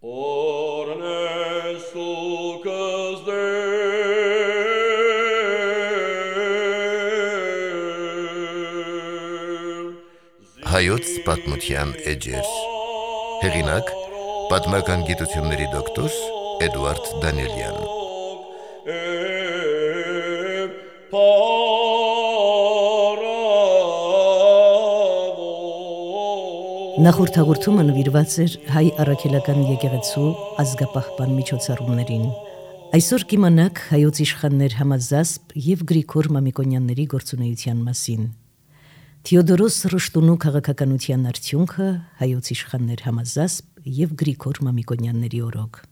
Հայոց պատմության էջեր։ Հեղինակ՝ պատմական գիտությունների դոկտոր Էդուարդ Դանիելյան։ Նախորդ հաղորդումը նվիրված էր հայ առաքելական եկեղեցու ազգապահպան միջոցառումներին։ Այսօր կիմանաք հայոց իշխաններ Համազասպ և Գրիգոր Մամիկոնյանների գործունեության մասին։ Թեոդորոս Ռշտունու քաղաքականության արդյունքը հայոց իշխաններ Համազասպ և Գրիգոր Մամիկոնյանների օրոք։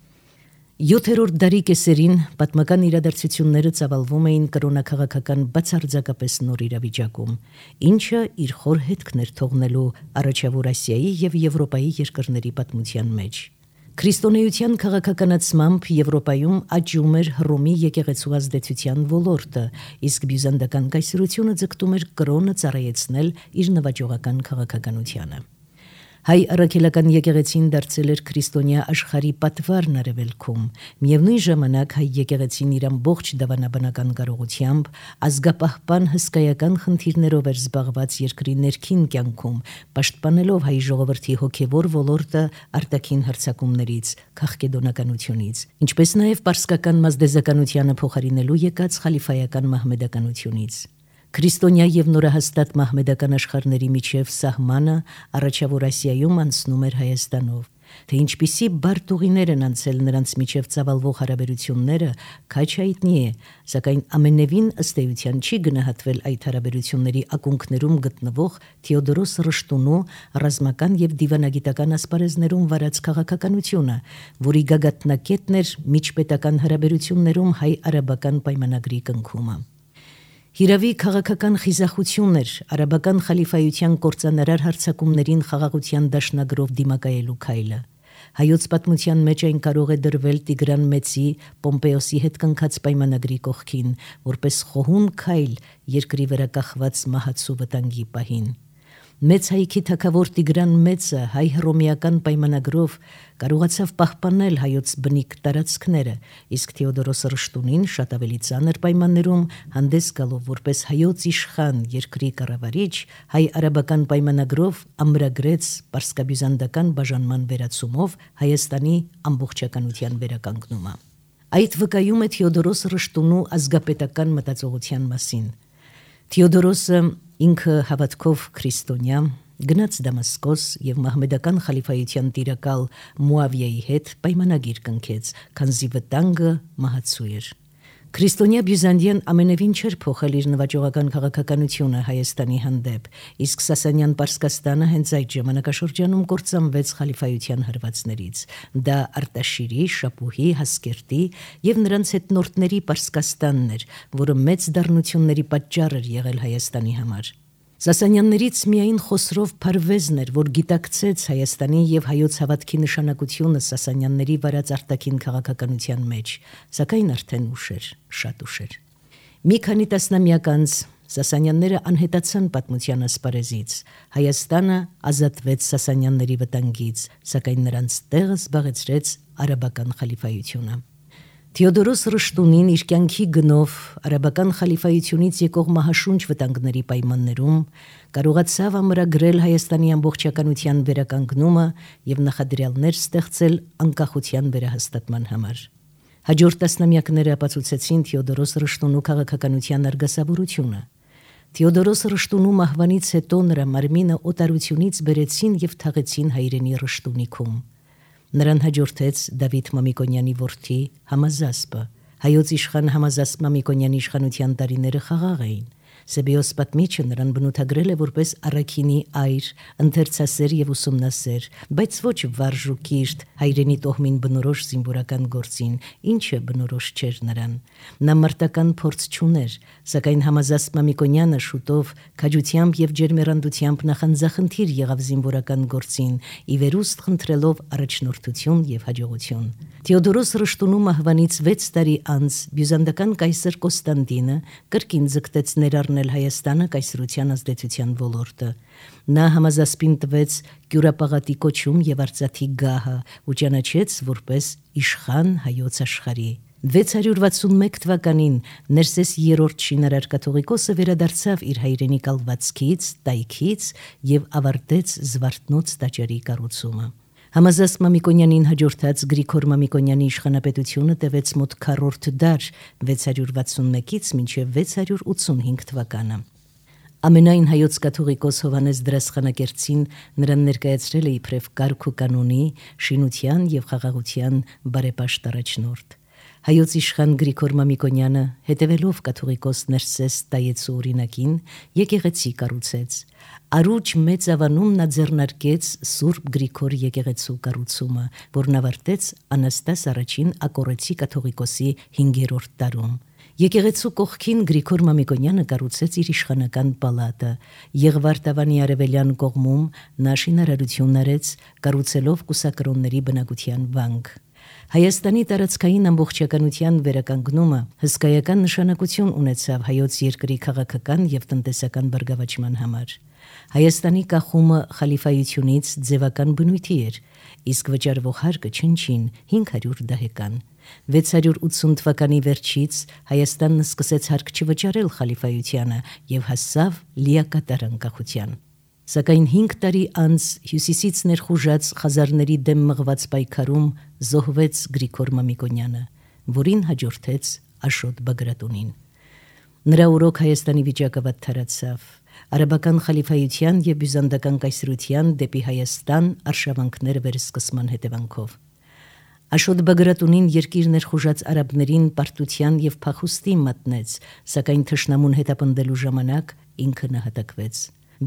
7-րդ դարի կեսերին պատմական իրադարձությունները ծավալվում էին կրոնակաղաքական բացարձակապես նոր իրավիճակում, ինչը իր խոր հետքն էր թողնելու Առաջավոր Ասիայի և Եվրոպայի երկրների պատմության մեջ։ Քրիստոնեության քաղաքականացմամբ Եվրոպայում աճում էր Հռոմի եկեղեցու ազդեցության ոլորտը, իսկ բյուզանդական կայսրությունը ձգտում էր կրոնը ծառայեցնել իր նվաճողական քաղաքականությանը։ Հայ առաքելական եկեղեցին դարձել էր քրիստոնյա աշխարհի պատվարն Արևելքում, միևնույն ժամանակ հայ եկեղեցին իր ամբողջ դավանաբանական կարողությամբ ազգապահպան հսկայական խնդիրներով էր զբաղված երկրի ներքին կյանքում, պաշտպանելով հայ ժողովրդի հոգևոր ոլորտը արտաքին հարձակումներից, քաղկեդոնականությունից, ինչպես նաև պարսկական մազդեզականությանը փոխարինելու եկած խալիֆայական մահմեդականությունից։ Քրիստոնյա և նորահաստատ մահմեդական աշխարհների միջև սահմանը Առաջավոր Ասիայում անցնում էր Հայաստանով, թե ինչպիսի բարդ ուղիներ են անցել նրանց միջև ծավալվող հարաբերությունները, քաջ հայտնի է, սակայն ամենևին ըստ էության չի գնահատվել այդ հարաբերությունների ակունքներում գտնվող Թեոդորոս Ռշտունու ռազմական և դիվանագիտական ասպարեզներում վարած քաղաքականությունը, որի գագաթնակետն էր միջպետական հարաբերություններում հայ-արաբական պայմանագրի կնքումը։ Հիրավի քաղաքական խիզախություն էր արաբական խալիֆայության կործանարար հարձակումներին խաղաղության դաշնագրով դիմակայելու քայլը։ Հայոց պատմության մեջ այն կարող է դրվել Տիգրան Մեծի Պոմպեոսի հետ կնքած պայմանագրի կողքին, որպես խոհուն քայլ երկրի վրա կախված մահացու վտանգի պահին։ Մեծ հայքի թագավոր Տիգրան Մեծը հայ-հռոմեական պայմանագրով կարողացավ պահպանել հայոց բնիկ տարածքները, իսկ Թեոդորոս Ռշտունին շատ ավելի ծանր պայմաններում հանդես գալով որպես հայոց իշխան երկրի կառավարիչ հայ-արաբական պայմանագրով ամրագրեց պարսկաբյուզանդական բաժանման վերացումով Հայաստանի ամբողջականության վերականգնումը։ Այդ վկայում է Թեոդորոս Ռշտունու ազգապետական մտածողության մասին։ Թեոդորոսը ինքը հավատքով քրիստոնյա գնաց Դամասկոս և մահմեդական խալիֆայության տիրակալ Մուավիայի հետ պայմանագիր կնքեց, քանզի վտանգը մահացու էր։ Քրիստոնյա Բյուզանդիան ամենևին չէր փոխել իր նվաճողական քաղաքականությունը Հայաստանի հանդեպ, իսկ Սասանյան Պարսկաստանը հենց այդ ժամանակաշրջանում կործանվեց խալիֆայության հրվածներից։ Դա Արտաշիրի, Շապուհի, Հասկերտի և նրանց հետնորդների Պարսկաստանն էր, որը մեծ դառնությունների պատճառ էր եղել Հայաստանի համար։ Սասանյաններից միայն Խոսրով Փարվեզն էր, որ գիտակցեց Հայաստանի և հայոց հավատքի նշանակությունը Սասանյանների վարած արտաքին քաղաքականության մեջ, սակայն արդեն ուշ էր, շատ ուշ էր։ Մի քանի տասնամյակ անց Սասանյանները անհետացան պատմության ասպարեզից, Հայաստանը ազատվեց Սասանյանների վտանգից, սակայն նրանց տեղը զբաղեցրեց արաբական խալիֆայությունը։ Թեոդորոս Ռշտունին իր կյանքի գնով արաբական խալիֆայությունից եկող մահաշունչ վտանգների պայմաններում կարողացավ ամրագրել Հայաստանի ամբողջականության վերականգնումը և նախադրյալներ ստեղծել անկախության վերահաստատման համար։ Հաջորդ տասնամյակները ապացուցեցին Թեոդորոս Ռշտունու քաղաքականության արգասավորությունը։ Թեոդորոս Ռշտունու մահվանից հետո նրա մարմինը օտարությունից բերեցին և թաղեցին հայրենի Ռշտունիքում։ Նրան հաջորդեց Դավիթ Մամիկոնյանի որդի Համազասպը։ Հայոց իշխան Համազասպ Մամիկոնյանի իշխանության տարիները խաղաղ էին։ Սեբեոս պատմիչը նրան բնութագրել է որպես առաքինի այր, ընթերցասեր և ուսումնասեր, բայց ոչ վարժ ու կիրթ, հայրենի տոհմին բնորոշ զինվորական գործին, ինչը բնորոշ չէր նրան։ Նա մարտական փորձ չուներ, սակայն Համազասպ Մամիկոնյանը շուտով քաջությամբ և ջերմեռանդությամբ նախանձախնդիր եղավ զինվորական գործին, ի վերուստ խնդրելով առաջնորդություն և հաջողություն։ Թեոդորոս Ռշտունու մահվանից 6 տարի անց բյուզանդական կայսր Կոստանդինը կրկին ձգտեց ներառնել Հայաստանը կայսրության ազդեցության ոլորտը։ Նա համազասպին տվեց Կյուրապաղատի կոչում եւ արծաթի գահը ու ճանաչեց որպես իշխան հայոց աշխարհի։ 661 թվականին Ներսես III շինարար կաթողիկոսը վերադարձավ իր հայրենի կալվածքից, տայքից եւ ավարտեց Զվարթնոց տաճարի կառուցումը։ Համազասպ Մամիկոնյանին հաջորդած Գրիգոր Մամիկոնյանի իշխանապետությունը տևեց մոտ 4 դար 661-ից մինչև 685 թվականը։ Ամենայն հայոց կաթողիկոս Հովհաննես Դրասխանագերցին նրան ներկայացրել է իբրև կարգ ու կանոնի, շինության եւ խաղաղության բարեպաշտ առաջնորդ։ Հայոց իշխան Գրիգոր Մամիկոնյանը, հետևելով կաթողիկոս Ներսես Տայեցու օրինակին, եկեղեցի կառուցեց։ Արուջ մեծ ավանում նա ձեռնարկեց Սուրբ Գրիգոր եկեղեցու կառուցումը, որն ավարտեց Անաստաս I Ակորեցի կաթողիկոսի 5-րդ տարում։ Եկեղեցու կողքին Գրիգոր Մամիկոնյանը կառուցեց իր իշխանական պալատը։ Եղվարդավանի արևելյան կողմում նա շինարարություն արեց, կառուցելով կուսակրոնների բնակության վանք։ Հայաստանի տարածքային ամբողջականության վերականգնումը հսկայական նշանակություն ունեցավ հայոց երկրի քաղաքական եւ տնտեսական բարգավաճման համար։ Հայաստանի կախումը խալիֆայությունից ձևական բնույթի էր, իսկ վճարվող հարկը չնչին 500 դահեկան։ 680 թվականի վերջից Հայաստանն սկսեց հարկ չվճարել խալիֆայությանը եւ հասավ լիակատար անկախության։ Սակայն 5 տարի անց հյուսիսից ներխուժած խազարների դեմ մղված պայքարում զոհվեց Գրիգոր Մամիկոնյանը, որին հաջորդեց Աշոտ Բագրատունին։ Նրա օրոք Հայաստանի վիճակը վատթարացավ։ Արաբական խալիֆայության եւ բյուզանդական կայսրության դեպի Հայաստան արշավանքները վերսկսման հետևանքով։ Աշոտ Բագրատունին երկիր ներխուժած արաբներին պարտության եւ փախուստի մատնեց, սակայն թշնամուն հետապնդելու ժամանակ ինքը նահատակվեց։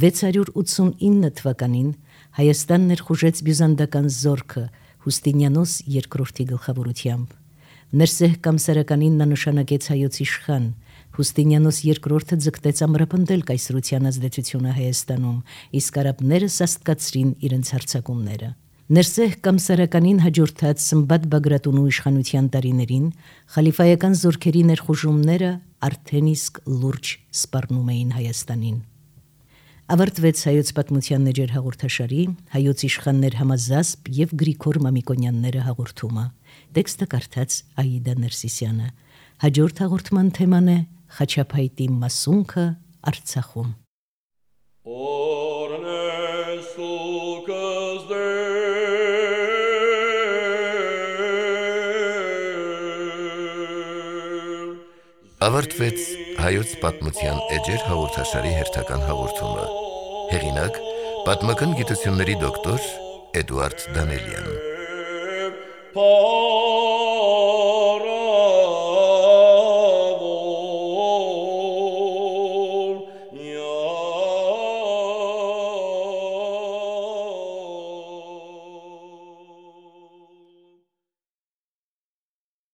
689 թվականին Հայաստան ներխուժեց բյուզանդական զորքը Հուստինիանոս II գլխավորությամբ։ Ներսեհ Կամսարականին նա նշանակեց հայոց իշխան։ Հուստինիանոս II ձգտեց ամրապնդել կայսրության ազդեցությունը Հայաստանում, իսկ արաբները սաստկացրին իրենց հարձակումները։ Ներսեհ Կամսարականին հաջորդած Սմբատ Բագրատունու իշխանության տարիներին խալիֆայական զորքերի ներխուժումները արդեն իսկ լուրջ սպառնում էին Հայաստանին։ Ավարտվեց հայոց պատմության էջեր հաղորդաշարի հայոց իշխաններ Համազասպ եւ Գրիգոր Մամիկոնյանները հաղորդումը։ Տեքստը կարդաց Աիդա Ներսիսյանը։ Հաջորդ հաղորդման թեման է Խաչապայտի մասունքը Արցախում։ Ավարտվեց հայոց պատմության էջեր հաղորդաշարի հերթական հաղորդումը։ Հեղինակ պատմական գիտությունների դոկտոր Էդուարդ Դանելյան։